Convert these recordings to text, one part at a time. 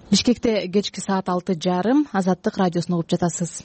Бишкекте кечки саат 6:30 Азаттык радиосун угуп жатасыз.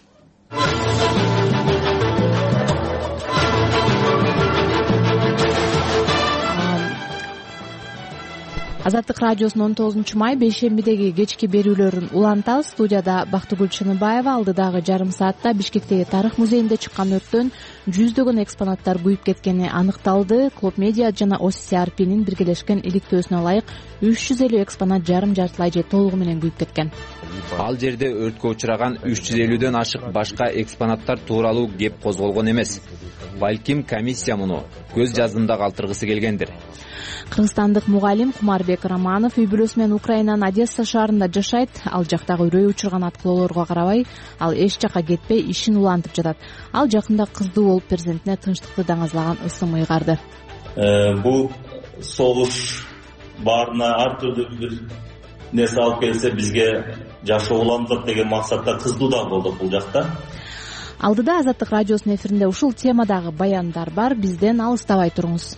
Азаттык радиосунун 19-май бейшембидеги кечки берүүлөрүн улантабыз. Студияда Бактыгүл Чыныбаева. Алдыдагы жарым саатта Бишкектеги тарых музейинде чыккан өрттөн жүздөгөн экспонаттар күйүп кеткени аныкталды. Клуб Медиа жана OCCRP'нин биргелешкен иликтөөсүнө ылайык 350 экспонат жарым-жартылай же толугу менен күйүп кеткен. Ал жерде өрткө учураган 350дөн ашык башка экспонаттар тууралуу кеп козголгон эмес. Балким комиссия муну көз жаздымда калтыргысы келгендир. Кыргызстандык мугалим Кумарбек Романов үй бүлөсү менен Украинанын Одесса шаарында жашайт. Ал жактагы үрөй учурган аткылоолорго карабай, ал эч жакка кетпей ишин улантып жатат. Ал жакында кыздуу болуп перзентине тынчтыкты даңазлаган ысым ыйгарды. Бул согуш баарына ар түрдүү бир нерсе алып келсе бизге жашоо улантат деген максатта кыздуу да болдук бул жакта. Алдыда Азаттык радиосунун эфиринде ушул темадагы баяндар бар. Бизден алыстабай туруңуз.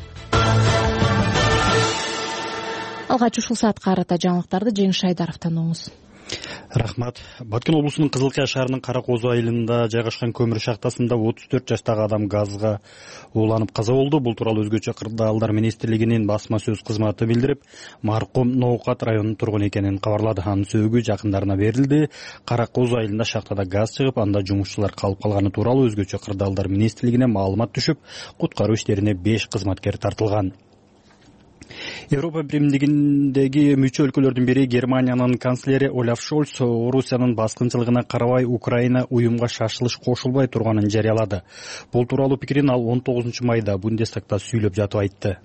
Алгач ушул саатка карата жаңылыктарды Жеңиш Шайдаровдон угуңуз. Рахмат. Баткен облусунун Кызылкая шаарынын Кара Козу айылында жайгашкан көмүр шахтасында 34 жаштагы адам газга ууланып каза болду. Бул тууралуу Өзгөчө кырдаалдар министрлигинин басма сөз кызматы билдирип, маркум Ноокат районунун тургуну экенин кабарлады. Анын сөөгү жакындарына берилди. Кара Козу айылында шахтада газ чыгып, анда жумушчулар калып калганы тууралуу Өзгөчө кырдаалдар министрлигине маалымат түшүп, куткаруу иштерине 5 кызматкер тартылган. Европа биримдигиндеги мүчө өлкөлөрдүн бири Германиянын канцлери Олаф Шольц Орусиянын баскынчылыгына карабай Украина уюмга шашылыш кошулбай турганын жарыялады. Бул тууралуу пикирин ал 19-майда Бундестагда сүйлөп жатып айтты.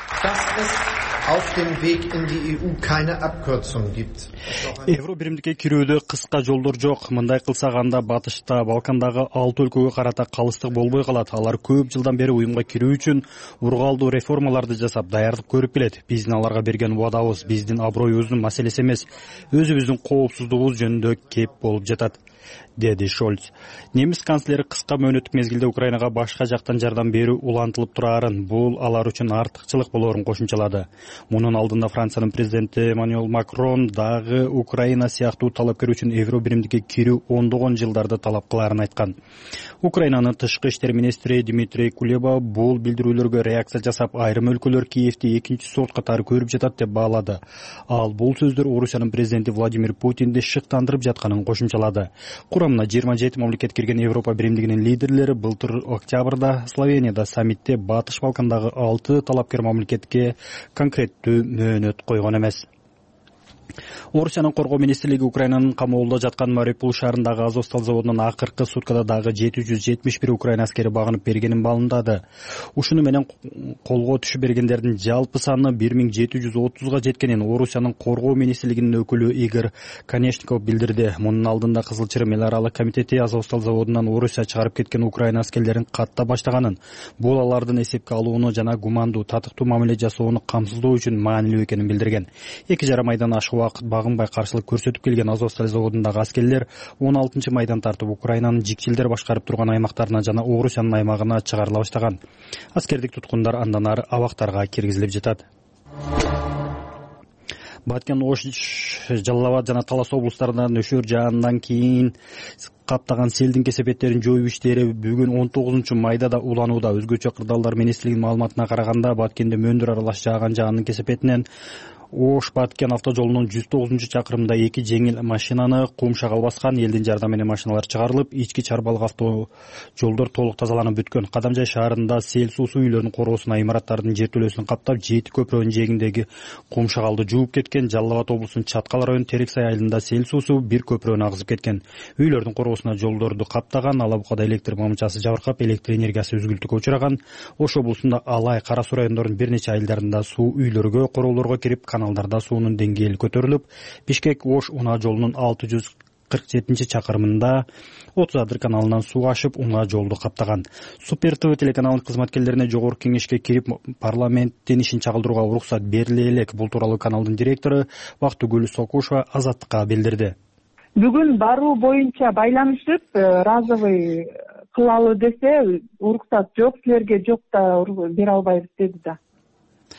Евро биримдикке кирүүдө кыска жолдор жок. Мындай кылсак анда батышта Балкандагы 6 өлкөгө карата калыстык болбой калат. Алар көп жылдан бери уюмга кирүү үчүн ургалдуу реформаларды жасап даярдык көрүп келет. Биздин аларга берген убадабыз биздин аброюбуздун маселеси эмес, өзүбүздүн коопсуздугубуз жөнүндө кеп болуп жатат, деди Шольц. Немис канцлери кыска мөөнөттүк мезгилде Украинага башка жактан жардам берүү улантылып турарын, бул алар үчүн артыкчылык болоорун кошумчалады. Мунун алдында Франциянын президенти Эммануэл Макрон дагы Украина сыяктуу талапкер үчүн евро биримдикке кирүү ондогон жылдарды талап кыларын айткан. Украинанын тышкы иштер министри Дмитрий Кулеба бул билдирүүлөргө реакция жасап, айрым өлкөлөр Киевти экинчи сорт катары көрүп жатат деп баалады. Ал бул сөздөр Орусиянын президенти Владимир Путинди шыктандырып жатканын кошумчалады. Курамына 27 мамлекет кирген Европа биримдигинин лидерлери былтыр октябрда Словенияда саммитте Батыш Балкандагы 6 талапкер мамлекетке конкреттүү мөөнөт койгон эмес. Орусиянын коргоо министрлиги Украинанын камоолдо жаткан Мариупол шаарындагы Азовстал заводунун акыркы суткада дагы 771 Украина аскери багынып бергенин маалымдады. Ушуну менен колго түшүп бергендердин жалпы саны 1730га жеткенин Орусиянын коргоо министрлигинин өкүлү Игорь Конечников билдирди. Мунун алдында Кызыл Чырым эл аралык комитети Азовстал заводунан Орусия чыгарып кеткен Украина аскерлерин катта баштаганын, бул алардын эсепке алууну жана гумандуу татыктуу мамиле жасоону камсыздоо үчүн маанилүү экенин билдирген. 2,5 айдан ашык убакыт багынбай каршылык көрсөтүп келген Азовстал заводундагы аскерлер 16-майдан тартып Украинанын жикчилдер башкарып турган аймактарына жана Орусиянын аймагына чыгарыла баштаган. Аскердик туткундар андан ары абактарга киргизилип жатат. Баткен, Ош, Жалал Абад жана Талас облустарында нөшөр жаандан кийин каптаган селдин кесепеттерин жоюу иштери бүгүн 19-майда да уланууда. Өзгөчө кырдаалдар министрлигинин маалыматына караганда, Баткенде мөөндөр аралаш жааган жаанын кесепетинен Ош-Баткен автожолунун 109-чакырымында 2 жеңил машинаны кум шагал баскан. Элдин жардамы менен машиналар чыгарылып, ички чарбалык автожолдор толук тазаланып бүткөн. Кадамжай шаарында сел суусу үйлөрдүн короосуна, имараттардын жертөлөсүн каптап, 7 көпүрөнүн жээгиндеги кум шагалды жууп кеткен. Жалал Абад облусунун Чаткал району Терексай айылында сел суусу бир көпүрөнү агызып кеткен. Үйлөрдүн короосуна жолдорду каптаган. Алабукада электр мамычасы жабыркап, электр энергиясы үзгүлтүккө учураган. Ош облусунда Алай, Кара Суу райондорунун бир нече айылдарында суу үйлөргө, короолорго кирип, каналдарда суунун деңгээли көтөрүлүп, Бишкек-Ош унаа жолунун 647-чакырымында 30 каналынан суу ашып, унаа жолду каптаган. Супер ТВ телеканалынын кызматкерлерине жогорку кеңешке кирип, парламенттин ишин чагылдырууга уруксат бериле элек. Бул тууралуу каналдын директору Бактыгүл Сокушева Азаттыкка билдирди. Бүгүн баруу боюнча байланышып, разовый кылалы десе, уруксат жок, силерге жок да бере албайбыз деди да.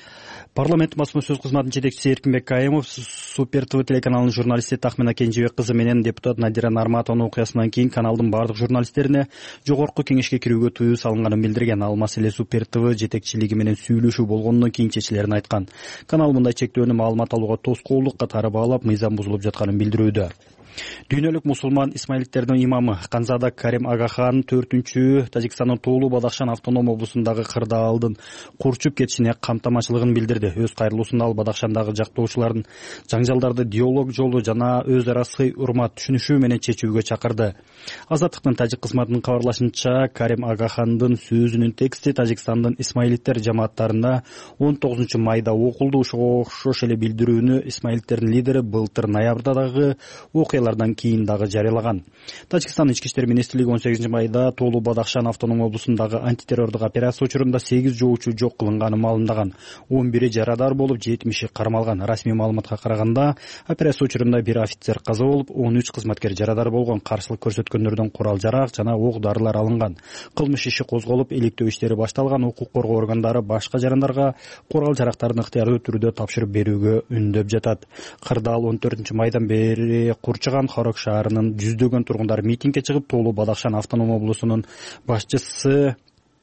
Парламент басма сөз кызматынын жетекчиси Эркинбек Кайымов Супер ТВ телеканалынын журналисти Тахмина Кенжебек кызы менен депутат Надира Нарматованын окуясынан кийин каналдын бардык журналисттерине жогорку кеңешке кирүүгө тыюу салынганын билдирген. Ал маселе Супер ТВ жетекчилиги менен сүйлөшүү болгондон кийин чечилерин айткан. Канал мындай чектөөнү маалымат алууга тоскоолдук катары баалап, мыйзам бузулуп жатканын билдирүүдө. Дүйнөлүк мусулман исмаилиттердин имамы Канзада Карим Агахан 4-чү Тажикстандын Тоолу Бадахшан автоном облусундагы кырдаалдын курчуп кетишине камтамачылыгын билдирди. Өз кайрылуусунда ал Бадахшандагы жактоочулардын жаңжалдарды диалог жолу жана өз ара сый урмат түшүнүшүү менен чечүүгө чакырды. Азаттыктын тажик кызматынын кабарлашынча, Карим Агахандын сөзүнүн тексти Тажикстандын исмаилиттер жамааттарында 19 майда окулду. Ошого окшош эле билдирүүнү исмаилиттердин лидери былтыр ноябрдагы окуялардан кийин дагы жарыялаган. Тажикстандын ички иштер министрлиги 18 майда Тоолу Бадахшан автоном облусундагы антитеррордук операция учурунда 8 жоочу жок кылынганын маалымдаган. 11 жарадар болуп, 70 кармалган. Расмий маалыматка караганда, операция учурунда 1 офицер каза болуп, 13 кызматкер жарадар болгон. Каршылык көрсөткөндөрдөн курал-жарак жана ок-дарылар алынган. Кылмыш иши козголуп, иликтөө иштери башталган. Укук коргоо органдары башка жарандарга курал-жарактарын ыктыярдуу түрдө тапшырып берүүгө үндөп жатат. Кырдаал 14 майдан бери курчаган Хорок шаарынын жүздөгөн тургундары митингге чыгып, Тоолу Бадахшан автоном облусунун башчысы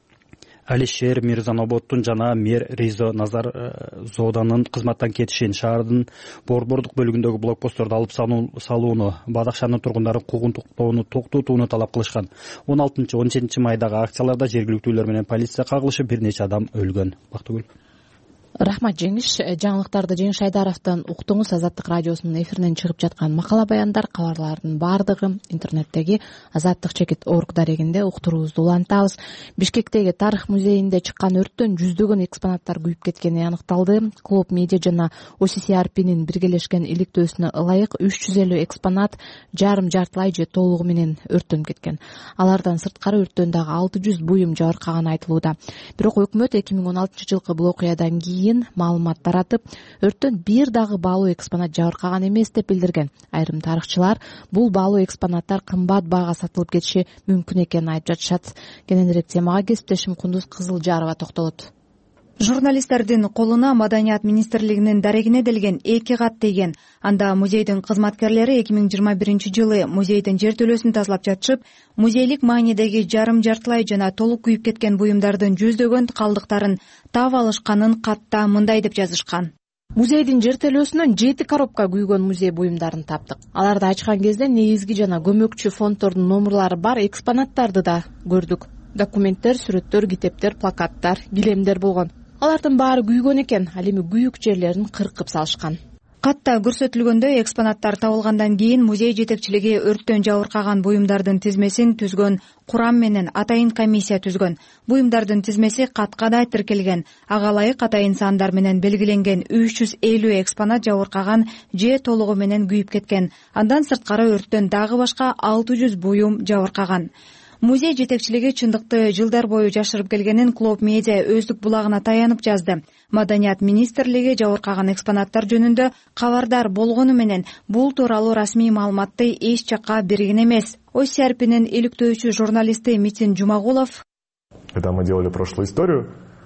Алишер Мирзаноботтун жана мэр Ризо Назарзоданын кызматтан кетишин, шаардын борбордук бөлүгүндөгү блокпостторду алып салууну, Бадахшандын тургундарын куугунтуктоону токтотууну талап кылышкан. 16-17 майдагы акцияларда жергиликтүүлөр менен полиция кагылышып, бир нече адам өлгөн. Бактыгүл. Рахмат Жеңиш. Жаңылыктарды Жеңиш Айдаровдон уктуңуз. Азаттык радиосунун эфиринен чыгып жаткан макала баяндар, кабарлардын бардыгы интернеттеги azattik.org дарегинде уктуруубузду улантабыз. Бишкектеги тарых музейинде чыккан өрттөн жүздөгөн экспонаттар күйүп кеткени аныкталды. Клуб Медиа жана OCCRPнин биргелешкен иликтөөсүнө ылайык 350 экспонат жарым-жартылай же толугу менен өрттөнүп кеткен. Алардан сырткары өрттөн дагы 600 буюм жабыркаганы айтылууда. Бирок өкмөт 2016-жылкы бул окуядан кийин маалымат таратып, өрттөн бир дагы баалуу экспонат жабыркаган эмес деп билдирген. Айрым тарыхчылар бул баалуу экспонаттар кымбат баага сатылып кетиши мүмкүн экенин айтып жатышат. Кененирээк темага кесиптешим Кундуз Кызылжарова токтолот. Журналисттердин колуна Маданият министрлигинин дарегине делген 2 кат тийген. Анда музейдин кызматкерлери 2021-жылы музейдин жер төлөсүн тазалап жатышып, музейлик маанидеги жарым-жартылай жана толук күйүп кеткен буюмдардын жүздөгөн калдыктарын таап алышканын катта мындай деп жазышкан. Музейдин жер төлөөсүнөн 7 коробка күйгөн музей буюмдарын таптык. Аларды ачкан кезде негизги жана көмөкчү фонддордун номурлары бар экспонаттарды да көрдүк. Документтер, сүрөттөр, китептер, плакаттар, килемдер болгон. Алардын баары күйгөн экен, ал эми күйүк жерлерин кыркып салышкан. Катта көрсөтүлгөндөй экспонаттар табылгандан кийин музей жетекчилиги өрттөн жабыркаган буюмдардын тизмесин түзгөн курам менен атайын комиссия түзгөн. Буюмдардын тизмеси каткада тиркелген. Ага ылайык атайын сандар менен белгиленген 350 экспонат жабыркаган же толугу менен күйүп кеткен. Андан сырткары өрттөн дагы башка 600 буюм жабыркаган. Музей жетекчилиги чындыкты жылдар бою жашырып келгенин Клуб Медиа өздүк булагына таянып жазды. Маданият министрлиги жабыркаган экспонаттар жөнүндө кабардар болгону менен бул тууралуу расмий маалыматты эч жакка берген эмес. OCCRPнин иликтөөчү журналисти Митин Жумагулов: Когда мы делали прошлую историю,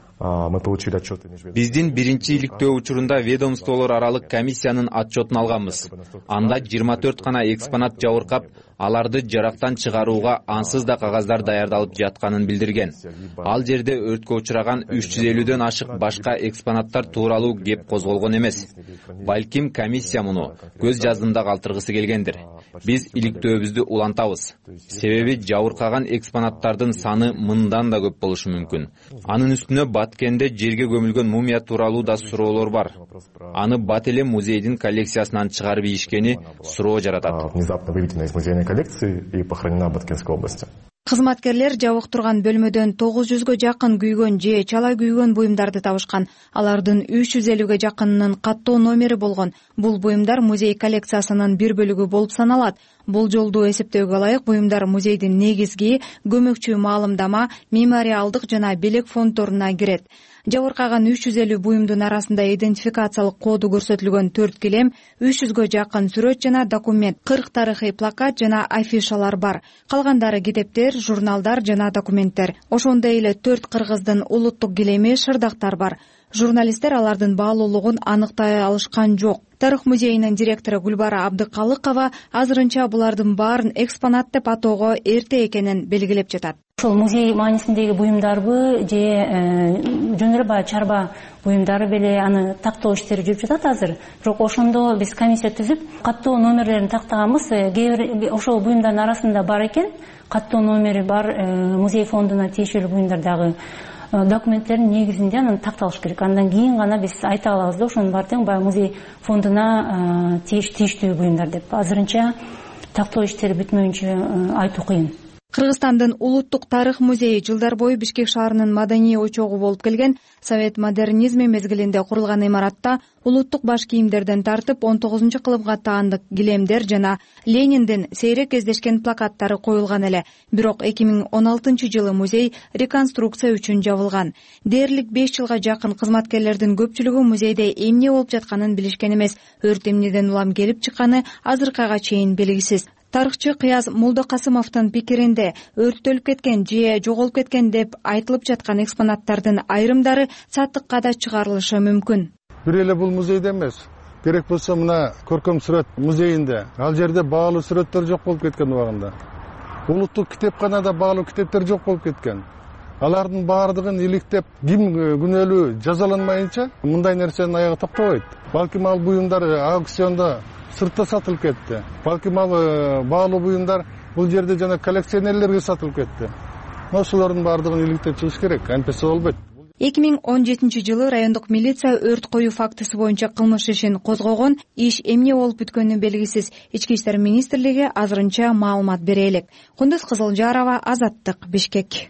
мы получили отчеты межведомственные. Биздин биринчи иликтөө учурунда ведомстволор аралык комиссиянын отчетун алганбыз. Анда 24 гана экспонат жабыркап, аларды жарактан чыгарууга ансыз да кагаздар даярдалып жатканын билдирген. Ал жерде өрткө учураган 350дөн ашык башка экспонаттар тууралуу кеп козголгон эмес. Балким комиссия муну көз жаздымда калтыргысы келгендир. Биз иликтөөбүздү улантабыз. Себеби жабыркаган экспонаттардын саны мындан да көп болушу мүмкүн. Анын үстүнө Баткенде жерге көмүлгөн мумия тууралуу да суроолор бар. Аны бат эле музейдин коллекциясынан чыгарып ийишкени суроо жаратат. Внезапно выведена из музейной коллекции и похоронена в Баткенской области. Кызматкерлер жабык турган бөлмөдөн 900гө жакын күйгөн же чала күйгөн буюмдарды табышкан. Алардын 350ге жакынынын каттоо номери болгон. Бул буюмдар музей коллекциясынын бир бөлүгү болуп саналат. Бул жолду эсептөөгө ылайык буюмдар музейдин негизги көмөкчү маалымдама, мемориалдык жана белек фонддоруна кирет. Жабыркаган 350 буюмдун арасында идентификациялык коду көрсөтүлгөн 4 килем, 300гө жакын сүрөт жана документ, 40 тарыхый плакат жана афишалар бар. Калгандары китептер, журналдар жана документтер. Ошондой эле 4 кыргыздын улуттук килеми, шырдактар бар. журналисттер алардын баалуулугун аныктай алышкан жок. Тарых музейинин директору Гүлбара Абдыкалыкова азырынча булардын баарын экспонат деп атоого эрте экенин белгилеп жатат. Ошол музей маанисиндеги буюмдарбы же жөн эле баягы чарба буюмдары беле аны тактоо иштери жүрүп жатат азыр. Бирок ошондо биз комиссия түзүп каттоо номерлерин тактаганбыз. Кээ бир ошол буюмдардын арасында бар экен, каттоо номери бар музей фондуна тиешелүү буюмдардагы документтердин негизинде анан такталыш керек. Андан кийин гана биз айта алабыз да ошонун баары тең баягы музей фондуна тийиштүү буюмдар деп. Азырынча тактоо иштери бүтмөйүнчө айтуу кыйын. Кыргызстандын улуттук тарых музейи жылдар бою Бишкек шаарынын маданий очогу болуп келген. Совет модернизми мезгилинде курулган имаратта улуттук баш кийимдерден тартып 19-кылымга таандык килемдер жана Лениндин сейрек кездешкен плакаттары коюлган эле. Бирок 2016-жылы музей реконструкция үчүн жабылган. Дээрлик 5 жылга жакын кызматкерлердин көпчүлүгү музейде эмне болуп жатканын билишкен эмес. Өрт эмнеден улам келип чыкканы азыркыга чейин белгисиз. Тарыхчы Кыяз Молдокасымовдун пикиринде өрттөлүп кеткен же жоголуп кеткен деп айтылып жаткан экспонаттардын айрымдары сатыкка да чыгарылышы мүмкүн. Бир эле бул музейде эмес. Керек болсо мына көркөм сүрөт музейинде ал жерде баалуу сүрөттөр жок болуп кеткен убагында. Улуттук китепканада баалуу китептер жок болуп кеткен. Алардын баардыгын иликтеп, ким күнөөлүү жазаланмайынча мындай нерсенин аягы токтобойт. Балким ал буюмдар аукциондо сыртта сатылып кетти. Балким ал баалуу буюмдар бул жерде жана коллекционерлерге сатылып кетти. Ошолордун баардыгын иликтеп чыгыш керек, антпесе болбойт. 2017-жылы райондук милиция өрт коюу фактысы боюнча кылмыш ишин козгогон. Иш эмне болуп бүткөнү белгисиз. Ички иштер министрлиги азырынча маалымат бере элек. Кундуз Кызылжарова, Азаттык, Бишкек.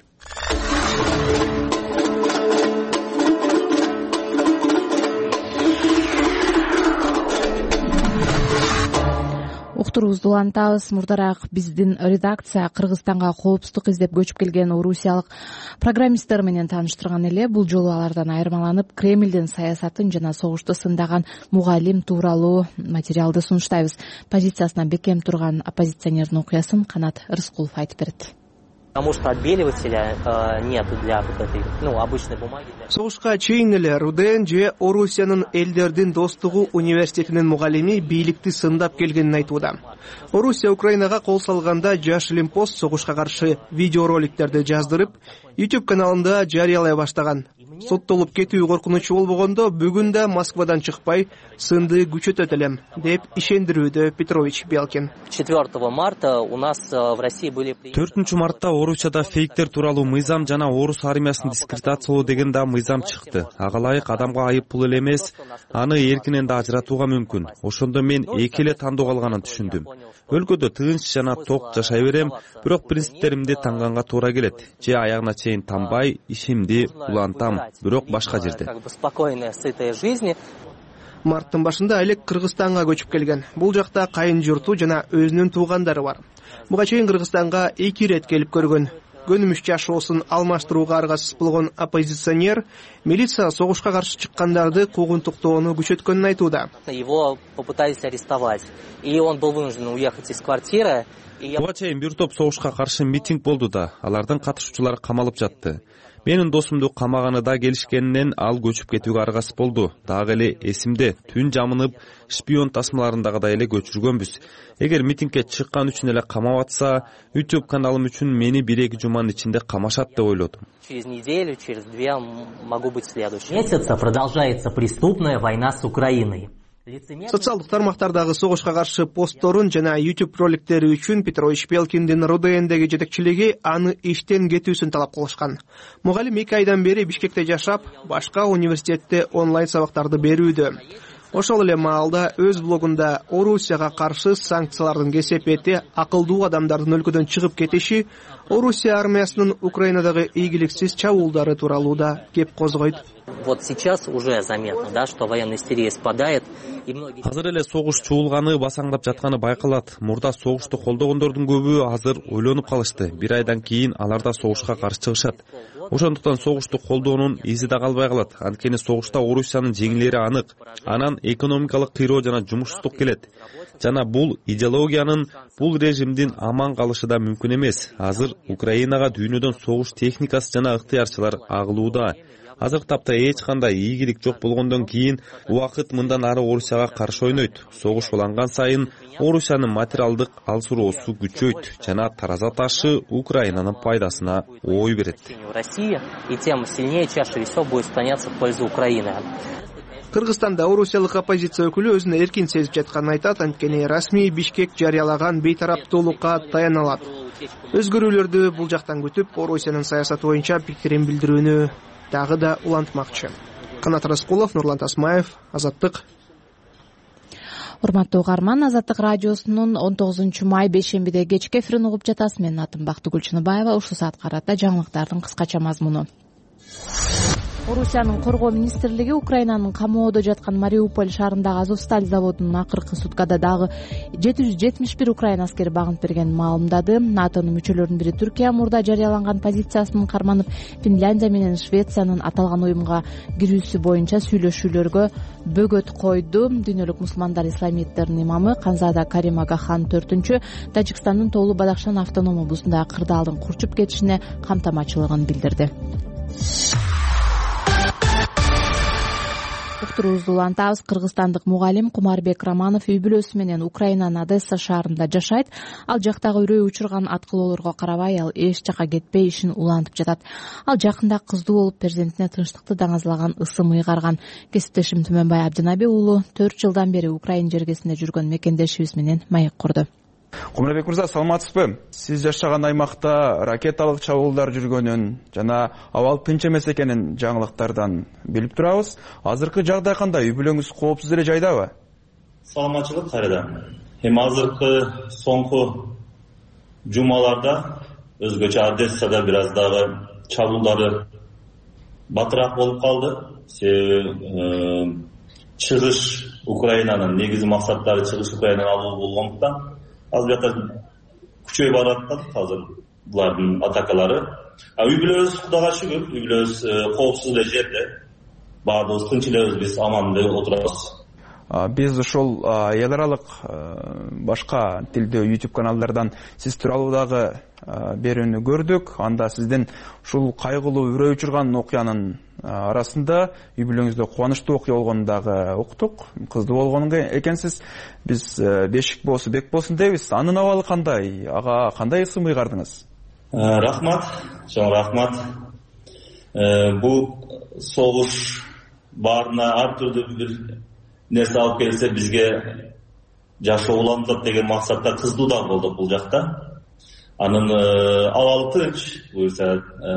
Уктуруубузду улантабыз. Мурдараак биздин редакция Кыргызстанга коопсуздук издеп көчүп келген орусиялык программисттер менен тааныштырган эле. Бул жолу алардан айырмаланып, Кремлдин саясатын жана согушту сындаган мугалим тууралуу материалды сунуштайбыз. Позициясына бекем турган оппозиционердин окуясын Канат Рыскулов айтып берет. А может, отбеливателя нет для вот этой, обычной бумаги? Согушка чейин эле РУДН же Орусиянын элдердин достугу университетинин мугалими бийликти сындап келгенин айтууда. Орусия Украинага кол салганда жаш Лимпост согушка каршы видеороликтерди жаздырып, YouTube каналында жарыялай баштаган. Соттолуп кетүү коркунучу болбогондо бүгүн да Москвадан чыкпай сынды күчөтөт элем, деп ишендирүүдө Петрович Белкин. 4 марта у нас в России были... 4 мартта Орусияда фейктер тууралуу мыйзам жана орус армиясын дискредитациялоо деген да мыйзам чыкты. Ага ылайык адамга айып пул эле эмес, аны эркинен да ажыратууга мүмкүн. Ошондо мен эки эле тандоо калганын түшүндүм. Өлкөдө тынч жана ток жашай берем, бирок принциптеримди таңганга туура келет. Же аягына чейин танбай, ишимди улантам, бирок башка жерде. Марттын башында элек Кыргызстанга көчүп келген. Бул жакта кайын журту жана өзүнүн туугандары бар. Буга чейин Кыргызстанга 2 рет келип көргөн. Көнүмүш жашоосун алмаштырууга аргасыз болгон оппозиционер милиция согушка каршы чыккандарды куугунтуктоону күчөткөнүн айтууда. Его попытались арестовать, и он был вынужден уехать из квартиры. Буга чейин бир топ согушка каршы митинг болду да, алардын катышуучулары камалып жатты. Менин досумду камаганы да келишкенинен ал көчүп кетүүгө аргасыз болду. Дагы эле эсимде, түн жамынып, шпион тасмаларындагыдай эле көчүргөнбүз. Эгер митингге чыккан үчүн эле камап атса, YouTube каналым үчүн мени 1-2 жуманын ичинде камашат деп ойлодум. Через неделю, через 2 могу быть следующим. Месяца продолжается преступная война с Украиной. Социалдык тармактардагы согушка каршы постторун жана YouTube роликтери үчүн Петрович Белкиндин РУДНдеги жетекчилиги аны иштен кетүүсүн талап кылышкан. Мугалим 2 айдан бери Бишкекте жашап, башка университетте онлайн сабактарды берүүдө. Ошол эле маалда өз блогунда Орусияга каршы санкциялардын кесепети, акылдуу адамдардын өлкөдөн чыгып кетиши, Орусия армиясынын Украинадагы ийгиликсиз чабуулдары тууралуу да кеп козгойт. Вот сейчас уже заметно, да, что военная истерия спадает. Азыр эле согуш чуулганы, басаңдап жатканы байкалат. Мурда согушту колдогондордун көбү азыр ойлонуп калышты. 1 айдан кийин алар да согушка каршы чыгышат. Ошондуктан согушту колдоонун изи да калбай калат. Анткени согушта Орусиянын жеңилери анык. Анан экономикалык кыйроо жана жумушсуздук келет. Жана бул идеологиянын, бул режимдин аман калышы да мүмкүн эмес. Азыр Украинага дүйнөдөн согуш техникасы жана ыктыярчылар агылууда. азыркы тапта эч кандай ийгилик жок болгондон кийин убакыт мындан ары Орусияга каршы ойнойт. Согуш уланган сайын Орусиянын материалдык алсыроосу күчөйт жана тараза ташы Украинанын пайдасына ой берет. И тем сильнее чаша весов будет склоняться в пользу Украины. Кыргызстанда орусиялык оппозиция өкүлү өзүн эркин сезип жатканын айтат, анткени расмий Бишкек жарыялаган бейтараптуулукка таяна алат. Өзгөрүүлөрдү бул жактан күтүп, Орусиянын саясаты боюнча пикирин билдирүүнү дагы да улантмакчы. Канат Раскулов, Нурлан Тасмаев, Азаттык. Урматтуу угарман, Азаттык радиосунун 19 май бейшембиде кечки эфирин угуп жатасыз. Менин атым Бактыгүл Чыныбаева. Ушул саат карата жаңылыктардын кыскача мазмуну. Орусиянын коргоо министрлиги Украинанын камоодо жаткан Мариуполь шаарындагы Азовсталь заводунун акыркы суткада дагы 771 Украина аскери багынт бергенин маалымдады. НАТОнун мүчөлөрүнүн бири Түркия мурда жарыяланган позициясынын карманып, Финляндия менен Швециянын аталган уюмга кирүүсү боюнча сүйлөшүүлөргө бөгөт койду. Дүйнөлүк мусулмандар исламиеттеринин имамы Канзада Карим Агахан 4-чү Тажикстандын Тоолуу Бадахшан автоном облусундагы кырдаалдын курчуп кетишине камтамачылыгын билдирди. Уктуруубузду улантабыз. Кыргызстандык мугалим Кумарбек Романов үй бүлөсү менен Украинанын Одесса шаарында жашайт. Ал жактагы үрөй учурган аткылоолорго карабай, ал эч жака кетпей ишин улантып жатат. Ал жакында кыздуу болуп, перзентине тынчтыкты даңазалаган ысым ыйгарган. Кесиптешим Түмөнбай Абдынаби уулу 4 жылдан бери Украин жергесинде жүргөн мекендешибиз менен маек курду. Кумарбек мырза, саламатсызбы? Сиз жашаган аймакта ракеталык чабуулдар жүргөнүн жана абал тынч эмес экенин жаңылыктардан билип турабыз. Азыркы жагдай кандай? Үй бүлөңүз коопсуз эле жайдабы? Саламатчылык кайрадан. Азыркы соңку жумаларда өзгөчө Одессада бир аз дагы чабуулдары батыраак болуп калды. Себеби чыгыш Украинанын негизи максаттары чыгыш Украинаны алуу болгондуктан ал жакта күчөйүп баратат азыр булардын атакалары. Үй бүлөбүз Кудайга шүгүр, үй бүлөбүз коопсуз эле жерде. Баардыгыбыз тынч элебиз, биз аман эле отурабыз. Биз ошол эл аралык башка тилдүү YouTube каналдардан сиз тууралуу дагы берүүнү көрдүк. Анда сиздин ушул кайгылуу үрөй учурган окуянын арасында үй бүлөңүздө кубанычтуу окуя болгонун дагы уктук. Кыздуу болгон экенсиз. Биз бешик болсо бек болсун дейбиз. Анын абалы кандай? Ага кандай ысым ыйгардыңыз? Рахмат, чоң рахмат. Бул согуш баарына ар түрдүү бир нерсе алып келсе бизге жашоо улантат деген максатта кыздуу да болдук бул жакта. Анын абалы тынч, буюрса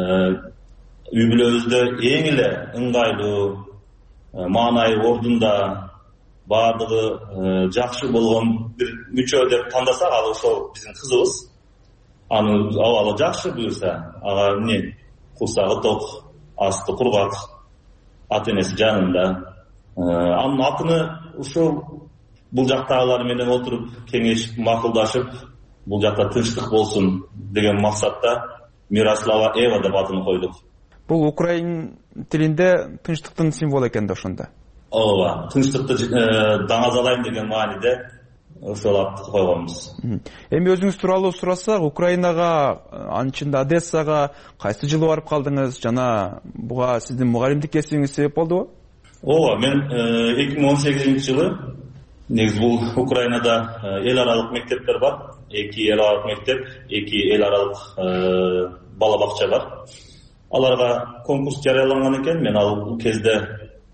үй бүлөбүздө эң эле ыңгайлуу, маанайы ордунда, баардыгы жакшы болгон бир мүчө деп тандасак, ал ошол биздин кызыбыз. Анын абалы жакшы, буюрса ага эмне курсагы ток, асты кургак, ата энеси жанында. Анын атыны ушул бул жактагылар менен отуруп кеңешип, макулдашып, бул жакта тынчтык болсун деген максатта Мирослава Эва деп атын койдук. Бул украин тилинде тынчтыктын символу экен да ошондо. Ооба, тынчтыкты даңазалайм деген мааниде ошол атты койгонбуз. Эми өзүңүз тууралуу сурасак, Украинага, анын ичинде Одессага кайсы жылы барып калдыңыз жана буга сиздин мугалимдик кесибиңиз себеп болдубу? Ооба, мен 2018-жылы негизи бул Украинада эл аралык мектептер бар. 2 эл аралык мектеп, 2 эл аралык бала бакча бар. Аларга конкурс жарыяланган экен. Мен ал кезде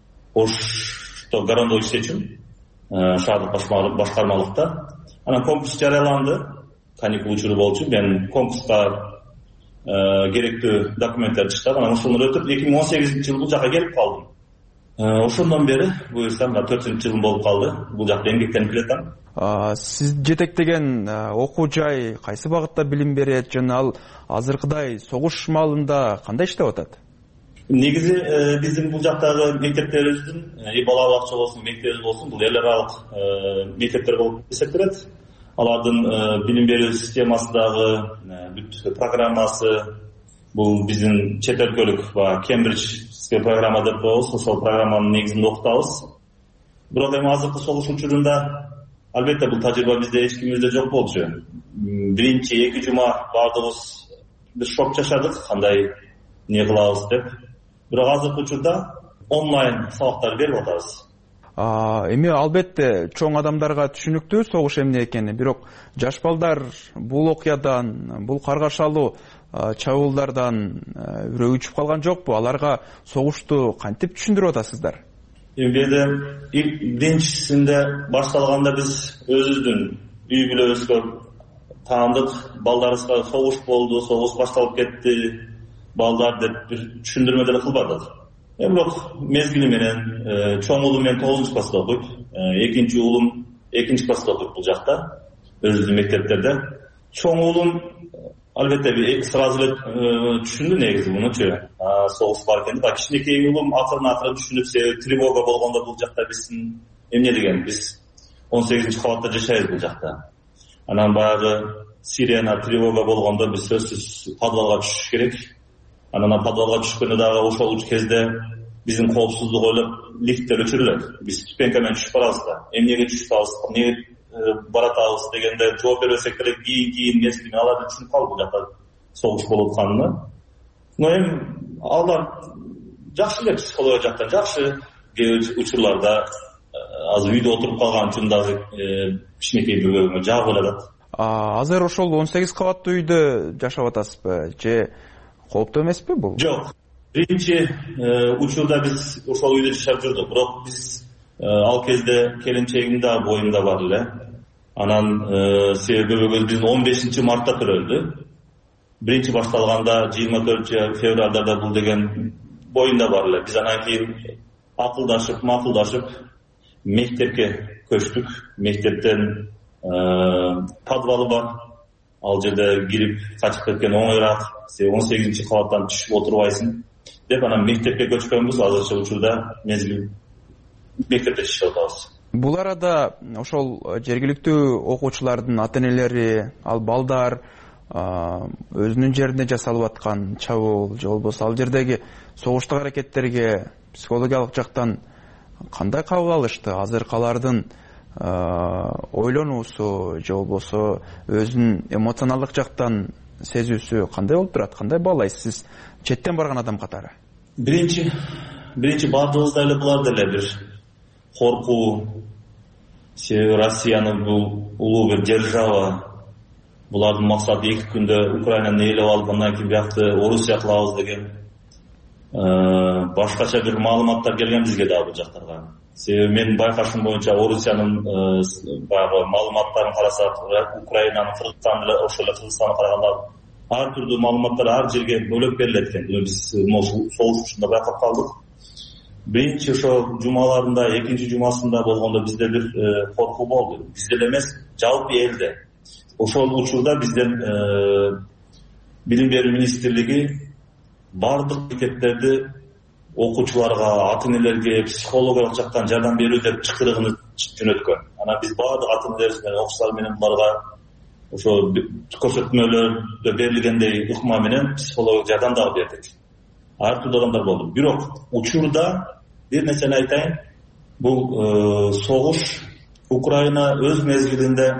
Ошто городой ишечим, шаардык башкармалыкта. Анан конкурс жарыяланды. Каникул учуру болчу. Мен конкурска керектүү документтерди чыктап, анан ошону өтүп 2018-жылы бул жака келип калдым. Ошондон бери буюрсам 4-жылым болуп калды. Бул жакта эмгектенип келатам. Сиз жетектеген окуу жай кайсы багытта билим берет жана ал азыркыдай согуш маалында кандай иштеп атат? Негизи биздин бул жактагы мектептерибиздин бала бакча болсун, мектебибиз болсун, бул эл аралык мектептер болуп эсептелет. Алардын билим берүү системасы дагы, бүт программасы бул биздин чет өлкөлүк Кембриджский программа деп коебуз. Ошол программанын негизинде окутабыз. Бирок эми азыркы согуш учурунда албетте бул тажрыйба бизде эч кимибизде жок болчу. Биринчи 2 жума баардыгыбыз бир шок жашадык, кандай не кылабыз деп. бирок азыркы учурда онлайн сабактар берип атабыз. Эми албетте чоң адамдарга түшүнүктүү согуш эмне экени, бирок жаш балдар бул окуядан, бул каргашалуу чабуулдардан үрөй учуп калган жокпу? Аларга согушту кантип түшүндүрүп атасыздар? Биринчисинде башталганда биз өзүбүздүн үй бүлөбүзгө таандык, балдарыбызга согуш болду, согуш башталып кетти, балдар деп түшүндүрмө деле кылбадык. Бирок мезгили менен чоң уулум менен 9-класста окуйт, экинчи уулум 2-класста окуйт бул жакта, өзүбүздүн мектептерде. Чоң уулум албетте сразу эле түшүндү негизи мунучу согуш бар экен. Кичинекей уулум акырын түшүнүп, себеби тревога болгондо бул жакта биздин эмне деген, биз 18-кабатта жашайбыз бул жакта. Анан баягы сирена, тревога болгондо биз сөзсүз подвалга түшүш керек. Анан подвалга түшкөндө дагы ошол кезде биздин коопсуздук ойлоп лифттер өчүрүлөт. Биз ступенька менен түшүп барабыз да. Эмнеге түшүп атабыз, эмнеге баратабыз дегенде жооп бербесек деле кийин мезгилин аларды түшүнүп калды бул жакта согуш болуп атканын. Но эми алар жакшы эле психология жактан жакшы. Кээ учурларда азыр үйдө отуруп калган үчүн дагы кичинекей бирөөгө жагып эле. Азыр ошол 18 кабаттуу үйдө жашап атасызбы же кооптуу эмеспи бул? Жок. Биринчи учурда биз ошол үйдө жашап жүрдүк, бирок биз ал кезде келинчегим да боюмда бар эле. Анан себеби биздин 15 мартта төрөлдү. Биринчи башталганда 24 февралда бул деген боюнда бар эле. Биз анан кийин макулдашып мектепке көчтүк. Мектептен подвалы бар. Ал жерде кирип качып кеткен оңойраак. 18 кабаттан түшүп отурбайсың деп анан мектепке көчкөнбүз. Азырча учурда мезгил мектепте жашап атабыз. Бул арада ошол жергиликтүү окуучулардын ата-энелери, ал балдар өзүнүн жеринде жасалып аткан чабуул же болбосо ал жердеги согуштук аракеттерге психологиялык жактан кандай кабыл алышты? Азыркы алардын ойлонуусу же болбосо өзүнүн эмоционалдык жактан сезүүсү кандай болуп турат? Кандай баалайсыз сиз четтен барган адам катары? Биринчи баардыгыбызда эле булар деле бир коркуу. Себеби Россиянын бул улуу бир держава. Булардын максаты 2 күндө Украинаны ээлеп алып, андан кийин биякты Орусия кылабыз деген башкача бир маалыматтар келген бизге дагы бул жактарга. Себеби менин байкашым боюнча Орусиянын баягы маалыматтарын карасак, Украинанын, Кыргызстандын ошол эле Кыргызстанга караганда ар түрдүү маалыматтар ар жерге бөлөп берилет экен. Биз согуш учурунда байкап калдык. Биринчи ошо жумаларында, экинчи жумасында болгондо бизде бир коркуу болду. Бизде эле эмес, жалпы элде. Ошол учурда бизден Билим берүү министрлиги бардык мектептерди окуучуларга, ата-энелерге психологиялык жактан жардам берүү деп чакырыгын жөнөткөн. Анан биз бардык ата-энелерибиз менен, окуучулар менен буларга ошо көрсөтмөлөрдө берилгендей ыкма менен психологиялык жардам дагы бердик. Ар түрдүү адамдар болду. Бирок учурда бир нерсени айтайын. Бул согуш Украина өз мезгилинде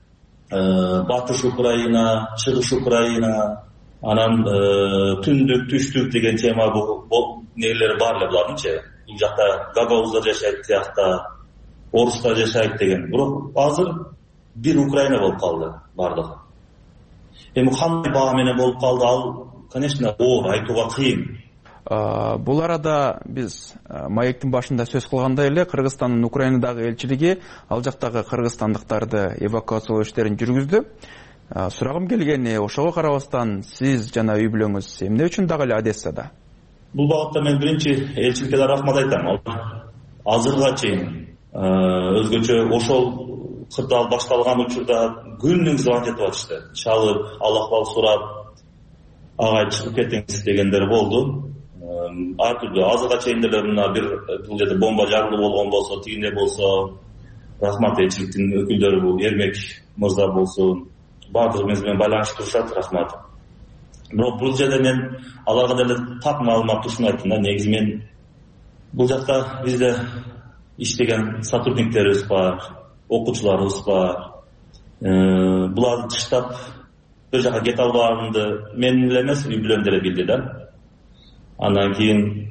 батыш Украина, чыгыш Украина, анан түндүк, түштүк деген тема бул нелери бар эле булардынчы. Бул жакта гагауздар жашайт тиякта, орустар жашайт деген. Бирок азыр бир Украина болуп калды бардыгы. Эми кандай баа менен болуп калды, ал, конечно, оор, айтууга кыйын. Бул арада биз маектин башында сөз кылгандай эле Кыргызстандын Украинадагы элчилиги ал жактагы кыргызстандыктарды эвакуациялоо иштерин жүргүздү. Сурагым келгени, ошого карабастан сиз жана үй бүлөңүз эмне үчүн дагы эле Одессада? Бул багытта мен биринчи элчиликке да рахмат айтам. Азырга чейин өзгөчө ошол кырдаал башталган учурда күнүң звонок этип атышты. Чалып, алакбал сурап, агай чыгып кетиңиз дегендер болду. Ар түрдүү азырга чейин деле мына бир бул жерде бомба жарылуу болгон болсо, тигине болсо, рахмат элчиликтин өкүлдөрү, бул Эрмек мырза болсун, баардыгыбыз менен байланышып турушат, рахмат. Бирок бул жерде мен аларга деле так маалымат ушуну да, негизи мен бул жакта бизде иштеген сотрудниктерибиз бар, окуучуларыбыз бар. Буларды тыштап бир жака кете албаарымды мен эле эмес, үй бүлөм деле билди да. Андан кийин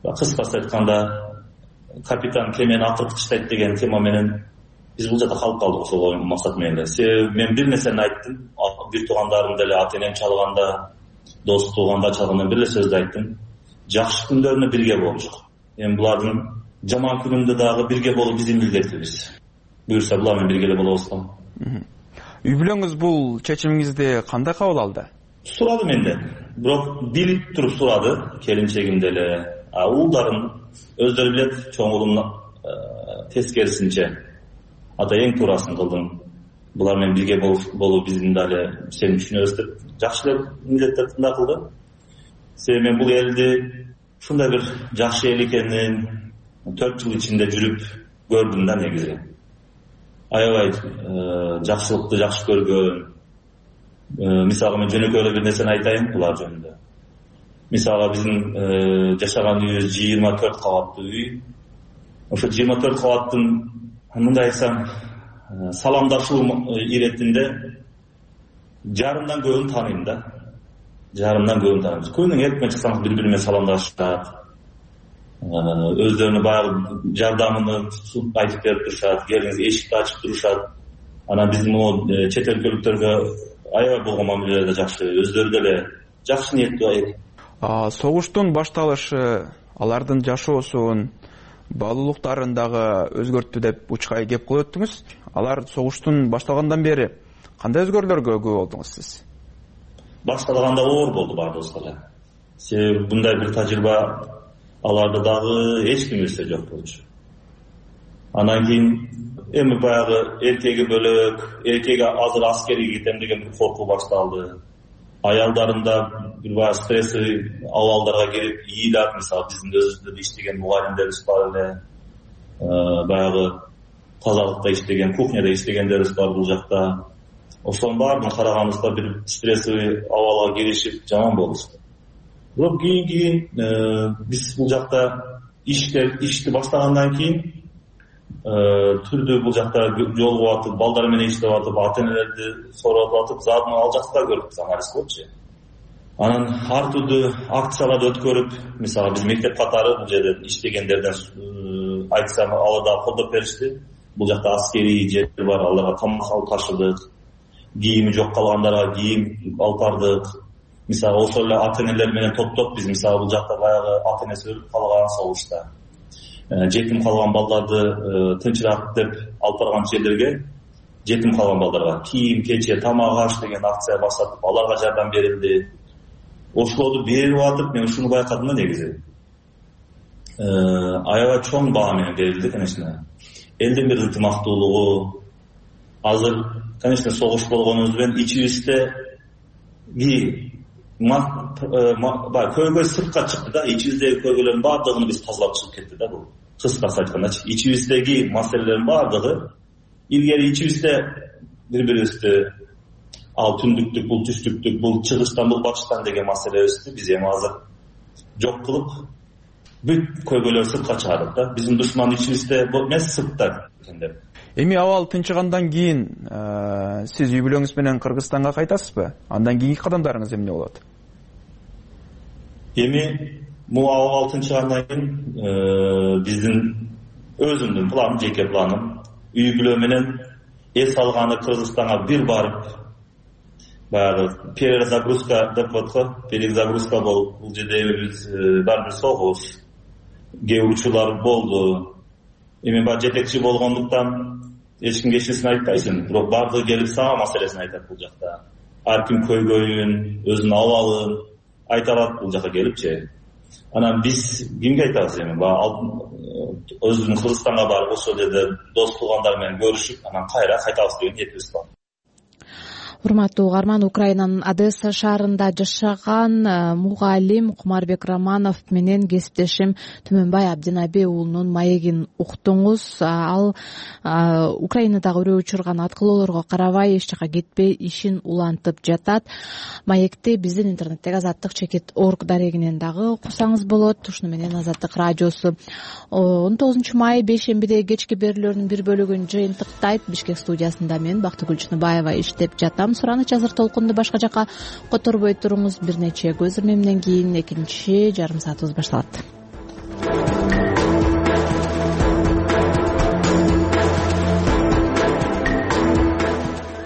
кыскасы айтканда капитан кемени акыркы таштайт деген тема менен биз бул жакта калып калдык ошол максат менен эле. Себеби мен бир нерсени айттым, бир туугандарым деле ата энем чалганда, дос туугандар чалганда бир эле сөздү айттым. Жакшы күндөрүндө бирге болчук. Эми булардын жаман күнүндө дагы бирге болуу биздин милдетибиз. Буюрса булар менен бирге эле болобуз да. Үй бүлөңүз бул чечимиңизди кандай кабыл алды? Сурады менден. Бирок билип туруп сурады, келинчегим деле. Уулдарым өздөрү билет, чоң уулум тескерисинче. Ата эң туурасын кылдың. Булар менен бирге болуу биздин дагы сен түшүнөбүз деп жакшы эле милдеттерди да кылды. Себеби мен бул элди ушундай бир жакшы эл экенин 4 жыл ичинде жүрүп көрдүм да негизи. Аябай жакшылыкты жакшы көргөн. Мисалы мен жөнөкөй эле бир нерсени айтайын булар жөнүндө. Мисалы биздин жашаган үйүбүз 24 кабаттуу үй. Ошо 24 кабаттын мындай айтсам саламдашуу иретинде жарымдан көбүн тааныйм да. Жарымдан көбүн тааныйм. Күнүң эртең чыксаңыз бири-бири менен саламдашышат. Өздөрүнүн баягы жардамын айтып берип турушат, келиңиз эшикти ачып турушат. Анан биздин могу чет өлкөлүктөргө аябай болгон мамиледе жакшы, өздөрү деле жакшы ниеттүү. Согуштун башталышы алардын жашоосун, баалуулуктарын дагы өзгөрттү деп учкай кеп кылып өттүңүз. Алар согуштун башталгандан бери кандай өзгөрүүлөргө күбө болдуңуз сиз? Башталганда оор болду баардыгыбызга эле. Себеби мындай бир тажрыйба аларда дагы эч ким билсе жок болчу. Анан кийин эми баягы эркеги бөлөк, эркеги азыр аскерге кетем деген бир коркуу башталды. Аялдарында бир баягы стрессий абалдарга кирип, ийилат, мисалы биздин өзүбүздө иштеген мугалимдерибиз бар эле, баягы тазалыкта иштеген, кухняда иштегендерибиз бар бул жакта. Ошонун баарын караганыбызда бир стрессий абалга киришип жаман болушту. Бирок кийин биз бул жакта ишти баштагандан кийин түрдүү бул жакта жолугуп атып, балдар менен иштеп атып, ата энелерди сурап атып, заодно ал жакта көрүп анализ кылыпчы. Анан ар түрдүү акцияларды өткөрүп, мисалы биз мектеп катары бул жерде иштегендерден айтсам, алар да колдоп беришти. Бул жакта аскерий жер бар, аларга тамак алып ташыдык, кийими жок калгандарга кийим алып бардык. Мисалы ошол эле ата энелер менен топтоп биз мисалы бул жакта баягы ата энеси өлүп калган согушта жетим калган балдарды тынчыраак деп алып барган жерлерге жетим калган балдарга кийим, кече, тамак, аш деген акция баштатып, аларга жардам берилди. Ошолорду берип атып, мен ушуну байкадым да негизи. Аябай чоң баа менен берилди, конечно. Элдин бир ынтымактуулугу. Азыр, конечно, согуш болгонубуз менен ичибизде көйгөй сыртка чыкты да, ичибиздеги көйгөйлөрдүн баардыгын биз тазалап чыгып кетти да бул. Кыскасы айткандачы, ичибиздеги маселелердин баардыгы илгери ичибизде бири-бирибизди ал түндүктүк, бул түштүктүк, бул чыгыштан, бул батыштан деген маселебизди биз эми азыр жок кылып, бүт көйгөйлөрдү сыртка чыгардык да. Биздин душман ичибизде эмес, сыртта экен. Эми абал тынчыгандан кийин сиз үй бүлөңүз менен Кыргызстанга кайтасызбы? Андан кийинки кадамдарыңыз эмне болот? Эми бул абал тынчыгандан кийин биздин өзүмдүн планым, жеке планым, үй бүлө менен эс алганы Кыргызстанга бир барып, баягы перезагрузка деп атат, перезагрузка болуп, бул жерде биз бар бир согуш, кээ учурлар болду. Эми бар жетекчи болгондуктан эч кимге эч нерсени айтпайсың, бирок баардыгы келип сага маселесин айтат бул жакта. Ар ким көйгөйүн, өзүнүн абалын айта алат бул жака келипчи. Анан биз кимге айтабыз эми? Өзүбүздүн Кыргызстанга барып, ошол жерде дос туугандар менен көрүшүп, анан кайра кайтабыз деген ниетибиз бар. Урматтуу угарман, Украинанын Одесса шаарында жашаган мугалим Кумарбек Романов менен кесиптешим Түмөнбай Абдинаби уулунун маегин уктуңуз. Ал Украинадагы үрөө учурган аткылоолорго карабай эч жака кетпей ишин улантып жатат. Маекти биздин интернеттеги azatlyk.org дарегинен дагы окусаңыз болот. Ушуну менен Азаттык радиосу 19 май бейшембиде кечки берүүлөрүнүн бир бөлүгүн жыйынтыктайт. Бишкек студиясында мен Бактыгүл Чыныбаева иштеп жатам. Сураныч азыр толкунду башка жака которбой туруңуз. Бир нече көз ирмемден кийин экинчи жарым саатыбыз башталат.